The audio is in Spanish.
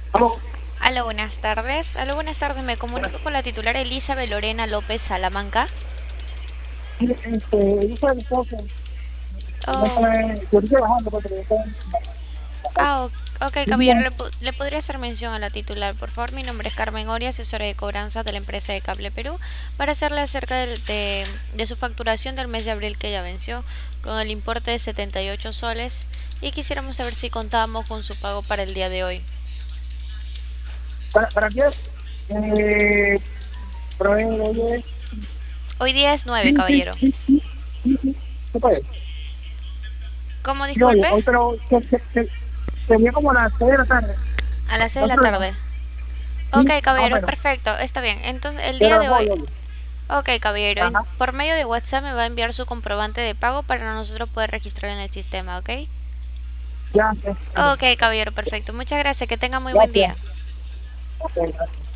Aló, Aló, buenas tardes. Aló, buenas tardes. Me buenas. comunico con la titular Elizabeth Lorena López Salamanca. Mire, yo soy el esposo, no Oh, estoy, yo estoy trabajando porque yo estoy en la calle. ok, Y caballero. bien, ¿Le podría hacer mención a la titular, por favor? Mi nombre es Carmen Ori, asesora de cobranza de la empresa de Cable Perú, para hacerle acerca de su facturación del mes de abril que ya venció, con el importe de 78 soles, y quisiéramos saber si contábamos con su pago para el día de hoy. ¿para qué? Pero oye, Hoy día es 9, sí, sí, caballero. sí, sí, sí, sí, ¿qué puede? ¿Cómo, Sí, oye, disculpe? hoy, pero sería como a las 6 de la tarde, A las no 6 de hay la problema. tarde. Sí, Ok, más o caballero, menos, perfecto, está bien. Entonces, el día pero de hoy. voy, oye. Ok, caballero, Ajá, por medio de WhatsApp me va a enviar su comprobante de pago para nosotros poder registrar en el sistema, ¿ok? ya, ya, Ok, caballero, perfecto. Muchas gracias, que tenga muy buen gracias. día. Ok, gracias.